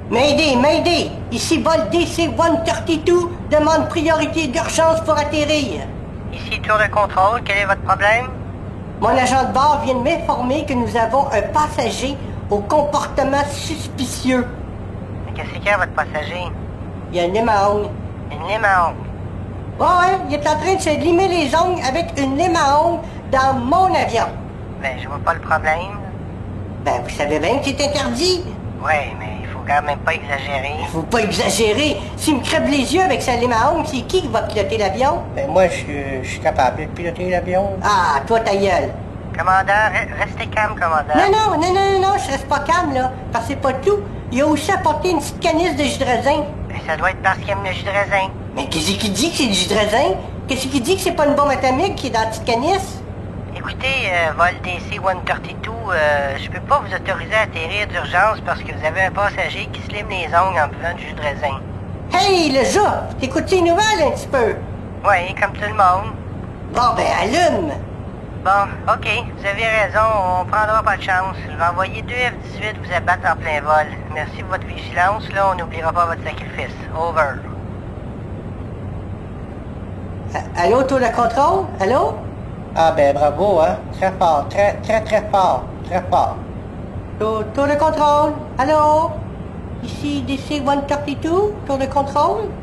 Mayday, Mayday! Ici vol DC-132, demande priorité d'urgence pour atterrir. Ici Tour de contrôle, quel est votre problème? Mon agent de bord vient de m'informer que nous avons un passager au comportement suspicieux. Qu'est-ce qu'il y a, votre passager? Il y a une lime à ongles. Une lime à ongles. Ouais, il est en train de se limer les ongles avec une lime à ongles dans mon avion. Ben, je vois pas le problème. Ben, vous savez bien que c'est interdit. Ouais, mais il faut quand même pas exagérer. Faut pas exagérer. S'il me crève les yeux avec sa lime à ongles, c'est qui va piloter l'avion? Ben moi, je suis capable de piloter l'avion. Ah, toi ta gueule. Commandant, restez calme, commandant. Non, je reste pas calme, là. Parce que c'est pas tout. Il a aussi apporté une petite canisse de jus de raisin. Ben, ça doit être parce qu'il aime le jus de raisin. Mais qu'est-ce qui dit que c'est du jus de raisin? Qu'est-ce qui dit que c'est pas une bombe atomique qui est dans la petite canisse? Écoutez, vol DC-132, je peux pas vous autoriser à atterrir d'urgence parce que vous avez un passager qui se lime les ongles en buvant du jus de raisin. Hey, le gars! T'écoutes les nouvelles un petit peu? Oui, comme tout le monde. Bon, ben, allume! Bon, OK, vous avez raison, on prendra pas de chance. Je vais envoyer 2 F-18 vous abattre en plein vol. Merci pour votre vigilance, là, on n'oubliera pas votre sacrifice. Over. Allô, tour de contrôle? Allô? Ah ben bravo, hein. Très fort, très fort, très fort. Tour de contrôle? Allô? Ici DC-132, tour de contrôle?